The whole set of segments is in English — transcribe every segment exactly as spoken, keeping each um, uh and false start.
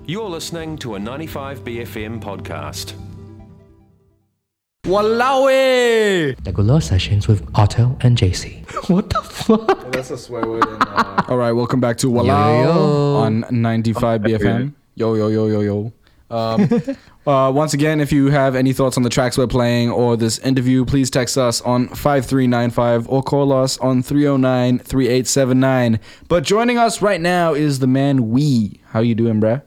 You're listening to a ninety-five B F M podcast. Walao eh! Regular sessions with Otto and J C. What the fuck? That's a swear word. In, uh... All right, welcome back to Walao Yo, yo, yo. on ninety-five B F M. Yo, yo, yo, yo, yo. Um, uh, once again, if you have any thoughts on the tracks we're playing or this interview, please text us on five three nine five or call us on three oh nine, three eight seven nine. But joining us right now is the man Wee. How you doing, bruh?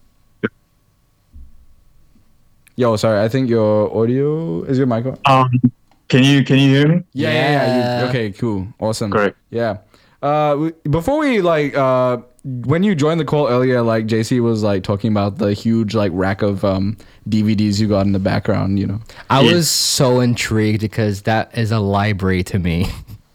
Yo, sorry, I think your audio is your mic on? Um, can you can you hear me? Yeah, yeah, yeah. You, okay, cool, awesome. Great. Yeah. Uh, we, before we like, uh, when you joined the call earlier, like J C was like talking about the huge like rack of um D V Ds you got in the background. You know, I Yeah. was so intrigued because that is a library to me.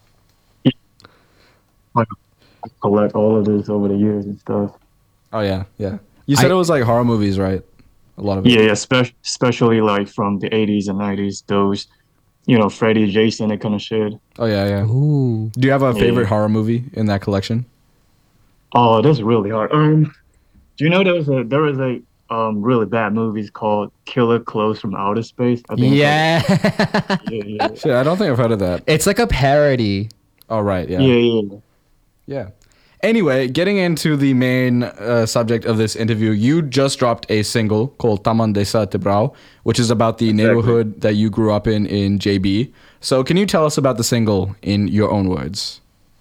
I collect all of this over the years and stuff. oh yeah, yeah. You said I- it was like horror movies, right? A lot of it. Yeah, yeah, spe- especially like from the eighties and nineties. Those, you know, Freddy, Jason, that kind of shit. Oh yeah, yeah. Ooh. Do you have a favorite Yeah. horror movie in that collection? Oh, that's really hard. Um, do you know there was a there was a um really bad movies called Killer Clothes from Outer Space? I think. Yeah. Yeah, yeah, Shit, I don't think I've heard of that. It's like a parody. Oh right, yeah. yeah, yeah. yeah. Yeah. Anyway, getting into the main uh, subject of this interview, you just dropped a single called Taman Desa Tebrau, which is about the neighborhood that you grew up in in J B. So can you tell us about the single in your own words?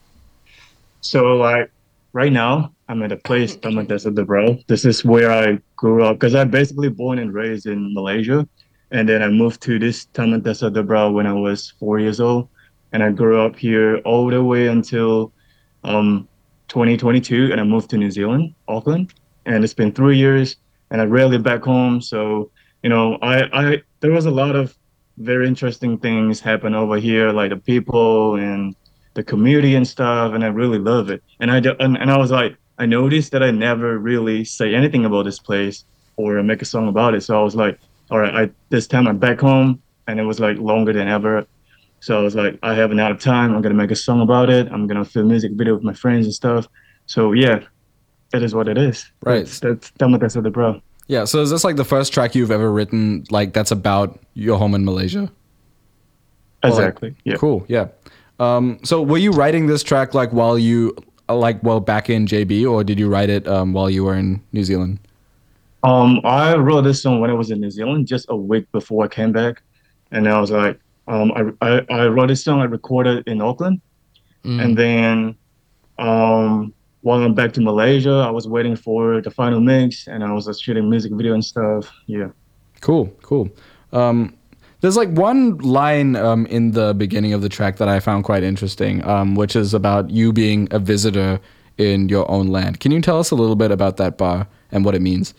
So like right now, I'm at a place, Taman Desa Debrau. This is where I grew up because I'm basically born and raised in Malaysia, and then I moved to this Taman Desa Debrau when I was four years old, and I grew up here all the way until um twenty twenty-two, and I moved to New Zealand, Auckland, and it's been three years, and I rarely back home. So you know, I I there was a lot of very interesting things happen over here, like the people and the community and stuff, and I really love it. And I do- and, and I was like, I noticed that I never really say anything about this place or make a song about it. So I was like, all right, I this time I'm back home, and it was like longer than ever. So I was like, I have an out of time. I'm gonna make a song about it. I'm gonna film music video with my friends and stuff. So yeah, that is what it is. Right. That's that's Taman Desa Debrau. Yeah, so is this like the first track you've ever written like that's about your home in Malaysia? Or, like- Exactly. Yeah. Cool, yeah. Um, so were you writing this track like while you uh, like well back in J B, or did you write it um, while you were in New Zealand? Um, I wrote this song when I was in New Zealand, just a week before I came back, and I was like, um, I, I I wrote this song. I recorded in Auckland, and then, um, while I'm back to Malaysia, I was waiting for the final mix, and I was uh, shooting music video and stuff. Yeah. Cool, cool. Um, there's like one line um, in the beginning of the track that I found quite interesting, um, which is about you being a visitor in your own land. Can you tell us a little bit about that bar and what it means?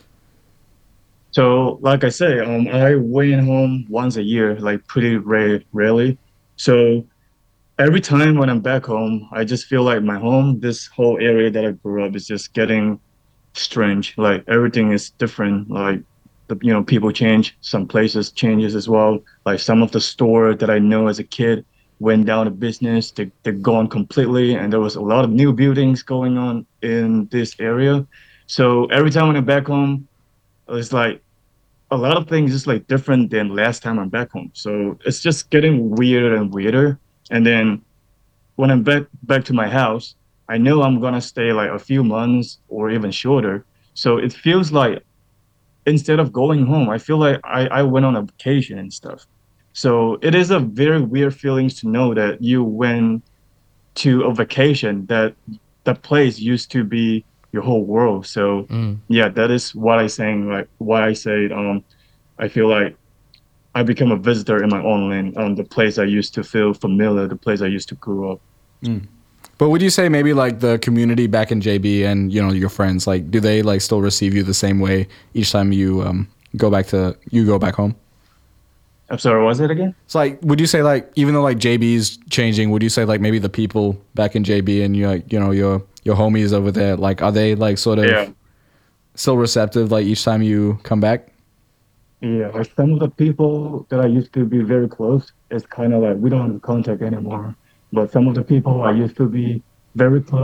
So, like I say, um, I went home once a year, like pretty rare, rarely. So every time when I'm back home, I just feel like my home, this whole area that I grew up, is just getting strange. Like everything is different. Like the you know people change, some places changes as well. Like some of the store that I know as a kid went down to business. They they're gone completely, and there was a lot of new buildings going on in this area. So every time when I'm back home, it's like a lot of things is like different than last time I'm back home. So it's just getting weirder and weirder. And then when I'm back back to my house, I know I'm gonna stay like a few months or even shorter. So it feels like instead of going home, I feel like I, I went on a vacation and stuff. So it is a very weird feeling to know that you went to a vacation that the place used to be your whole world. So yeah, that is what I saying like why I say um I feel like I become a visitor in my own land, um the place I used to feel familiar, the place I used to grow up. But would you say maybe like the community back in J B and you know your friends, like do they like still receive you the same way each time you um, go back to you go back home? I'm sorry, what was it again? It's like, would you say like even though like J B's changing, would you say like maybe the people back in J B and you you know your your homies over there, like are they like sort of Yeah. still receptive like each time you come back? Yeah, like some of the people that I used to be very close, it's kind of like we don't have contact anymore. But some of the people I used to be very close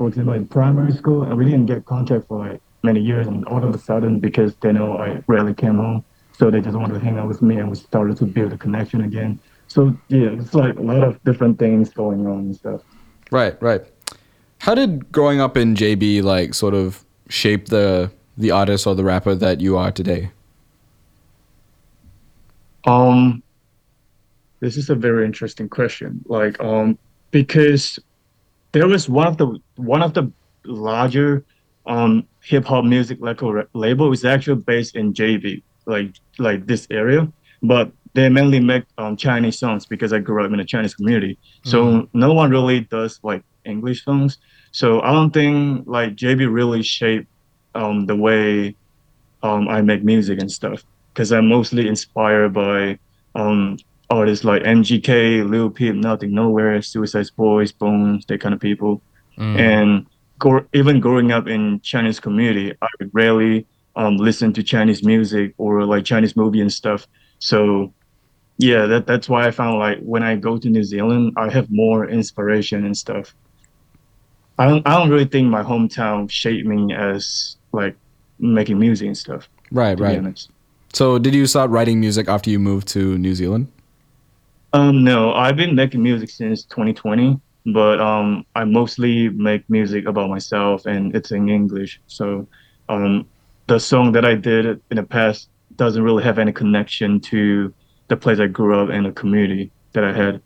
for example, in primary school, and we didn't get contact for like many years. And all of a sudden, because they know I rarely came home, so they just wanted to hang out with me, and we started to build a connection again. So yeah, it's like a lot of different things going on and stuff. Right, right. How did growing up in J B like sort of shape the the artist or the rapper that you are today? Um, this is a very interesting question. Like, um, because there was one of the one of the larger um hip hop music record label is actually based in J B, like like this area, but they mainly make um Chinese songs because I grew up in a Chinese community. So mm. no one really does like English songs. So I don't think like J B really shaped um the way um I make music and stuff, because I'm mostly inspired by um artists like M G K, Lil Peep, Nothing Nowhere, Suicide Boys, Bones, that kind of people. Mm. And go- even growing up in Chinese community, I rarely um, listen to Chinese music or like Chinese movie and stuff. So yeah, that that's why I found like when I go to New Zealand, I have more inspiration and stuff. I don't I don't really think my hometown shaped me as like making music and stuff. Right, right. So did you start writing music after you moved to New Zealand? Um, no, I've been making music since twenty twenty, but um, I mostly make music about myself, and it's in English. So um, the song that I did in the past doesn't really have any connection to the place I grew up and the community that I had.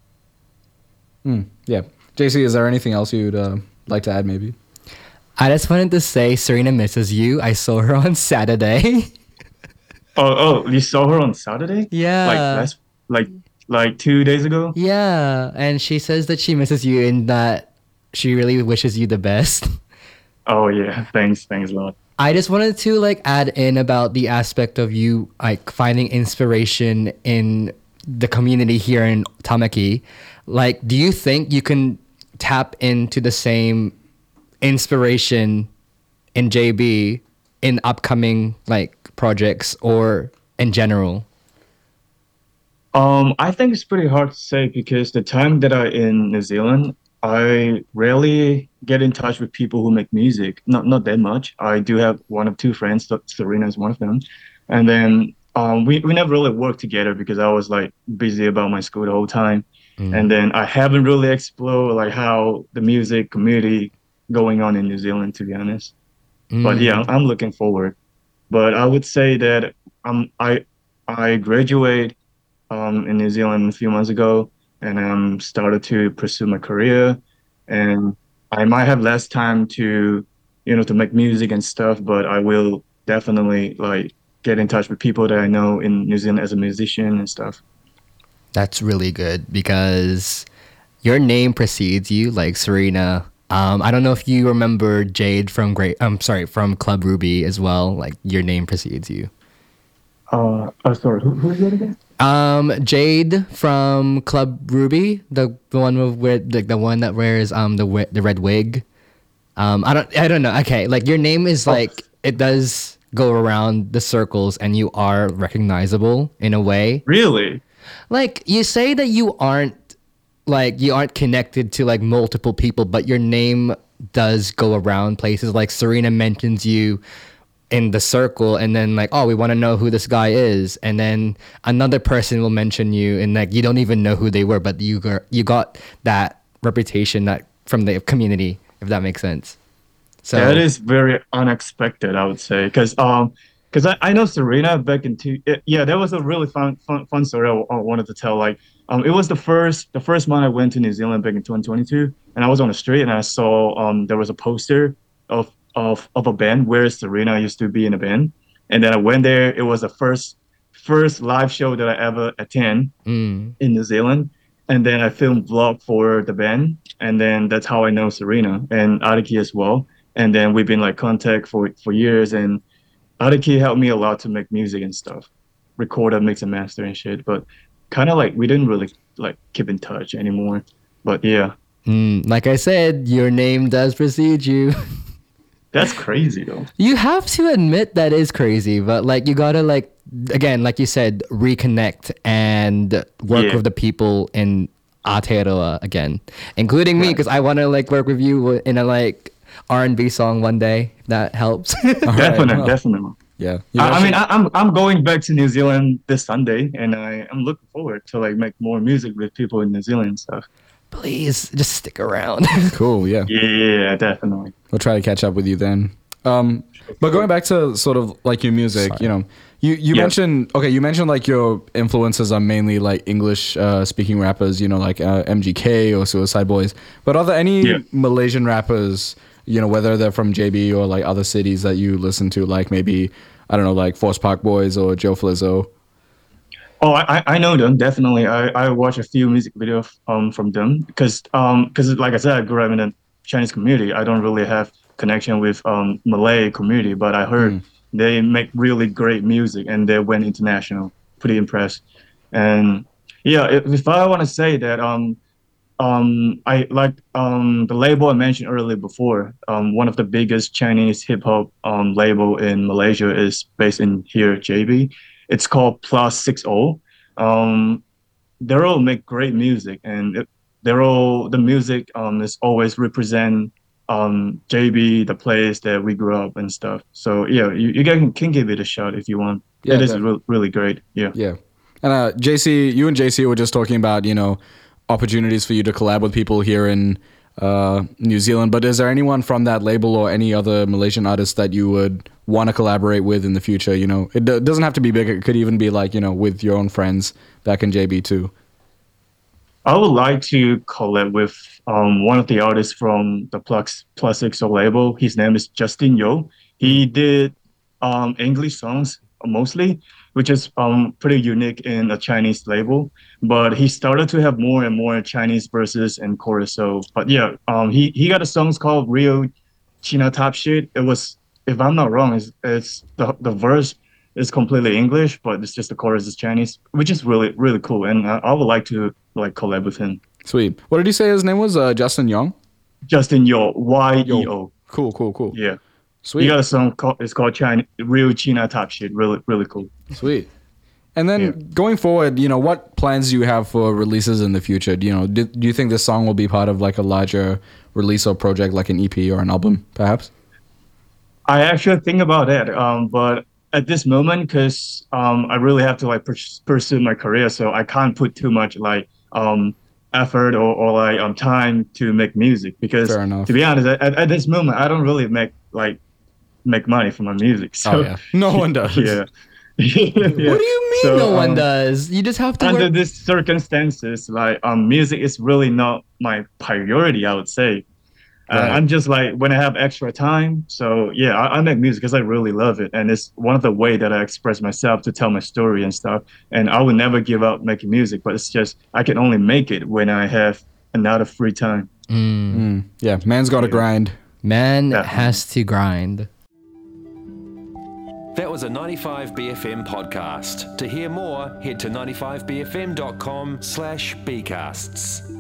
Mm, yeah. J C, is there anything else you'd uh, like to add maybe? I just wanted to say Serena misses you. I saw her on Saturday. oh, oh, you saw her on Saturday? Yeah. Like last, like like two days ago? Yeah, and she says that she misses you and that she really wishes you the best. Oh yeah, thanks, thanks a lot. I just wanted to like add in about the aspect of you like finding inspiration in the community here in Tamaki. Like, do you think you can tap into the same inspiration in J B in upcoming like projects or in general? Um, I think it's pretty hard to say because the time that I in New Zealand, I rarely get in touch with people who make music. Not not that much. I do have one or two friends. Serena is one of them, and then um, we we never really worked together because I was like busy about my school the whole time, mm. and then I haven't really explored like how the music community going on in New Zealand, to be honest. Mm. But yeah, I'm looking forward. But I would say that um I I graduate um in New Zealand a few months ago, and um started to pursue my career, and I might have less time to you know to make music and stuff, but I will definitely like get in touch with people that I know in New Zealand as a musician and stuff. That's really good because your name precedes you, like Serena. Um, I don't know if you remember Jade from Great. I'm um, sorry, from Club Ruby as well. Like your name precedes you. Uh, oh, sorry. Who, who is that again? Um, Jade from Club Ruby, the the one with where like the one that wears um the the red wig. Um, I don't I don't know. Okay, like your name is like oh. It does go around the circles, and you are recognizable in a way. Really? Like you say that you aren't. Like you aren't connected to like multiple people, but your name does go around places. Like Serena mentions you in the circle, and then like, oh, we want to know who this guy is, and then another person will mention you, and like you don't even know who they were, but you got you got that reputation that from the community, if that makes sense. So that is very unexpected, I would say, because um. Because I, I know Serena back in two it, yeah that was a really fun fun, fun story I, I wanted to tell. Like um it was the first the first month I went to New Zealand back in twenty twenty-two, and I was on the street and I saw um there was a poster of of of a band where Serena used to be in a band, and then I went there. It was the first first live show that I ever attend mm. in New Zealand, and then I filmed vlog for the band, and then that's how I know Serena and Ariki as well, and then we've been like contact for for years. And Ariki helped me a lot to make music and stuff, record and mix and master and shit. But kind of like we didn't really like keep in touch anymore. But yeah. Mm, like I said, your name does precede you. That's crazy though. You have to admit that is crazy, but like you gotta like again, like you said, reconnect and work yeah. with the people in Aotearoa again, including me, because right. I want to like work with you in a like R and B song one day. If that helps. All right, Definitely, well, definitely. yeah. You I, I mean, mentioned- I, I'm I'm going back to New Zealand this Sunday, and I I'm looking forward to like make more music with people in New Zealand and stuff. Please just stick around. cool. Yeah. Yeah, definitely. We'll try to catch up with you then. Um, but going back to sort of like your music, Sorry. you know, you, you Yeah. mentioned, okay, you mentioned like your influences are mainly like English uh, speaking rappers, you know, like uh, M G K or Suicide Boys. But are there any Yeah. Malaysian rappers, you know, whether they're from J B or like other cities that you listen to, like maybe, I don't know, like Force Park Boys or Joe Flizzo? Oh, I, I know them definitely. I, I watch a few music videos um from them because um because like I said, I grew up in a Chinese community. I don't really have connection with um Malay community, but I heard they make really great music and they went international. Pretty impressed. And yeah, if, if I want to say that um um I like um the label I mentioned earlier before. Um, one of the biggest Chinese hip hop um label in Malaysia is based in here, J B. It's called Plus Six O. Um, they all make great music, and it, they're all the music um is always represent um J B, the place that we grew up and stuff. So yeah, you, you can can give it a shot if you want. Yeah, it is definitely. re- really great. Yeah. Yeah. And uh, J C, you and J C were just talking about, you know, opportunities for you to collab with people here in uh, New Zealand. But is there anyone from that label or any other Malaysian artists that you would want to collaborate with in the future? You know, it d- doesn't have to be big. It could even be like, you know, with your own friends back in J B too. I would like to collab with um, one of the artists from the Plus Plus X O label. His name is Justin Yo. He did um, English songs mostly, which is um, pretty unique in a Chinese label. But he started to have more and more Chinese verses and chorus. So, but yeah, um, he he got a song called Real China Top Shit. It was, if I'm not wrong, it's, it's the the verse is completely English, but it's just the chorus is Chinese, which is really really cool. And I, I would like to like collab with him. Sweet. What did you say his name was? Uh, Justin Young? Justin Yo, Y E O. Cool, cool, cool. Yeah. Sweet. He got a song called, it's called China, Real China Top Shit. Really, really cool. Sweet. And then Yeah. going forward, you know, what plans do you have for releases in the future? Do you know, do, do you think this song will be part of like a larger release or project, like an E P or an album, perhaps? I actually think about that, um, but at this moment, because um, I really have to like pers- pursue my career, so I can't put too much like um, effort or, or like um, time to make music. Because Fair enough. to be honest, at, at this moment, I don't really make like make money from my music. So Oh, yeah. No one does. yeah. Yeah. What do you mean So, no one um, does? You just have to Under work. these circumstances, like um, music is really not my priority. I would say. Uh, Right. I'm just like when I have extra time. So yeah, I, I make music because I really love it, and it's one of the way that I express myself to tell my story and stuff. And I will never give up making music, but it's just I can only make it when I have another free time. Mm, yeah, man's got to grind. Man Definitely. has to grind. That was a ninety-five B F M podcast. To hear more, head to ninety-five b f m dot com slash bcasts.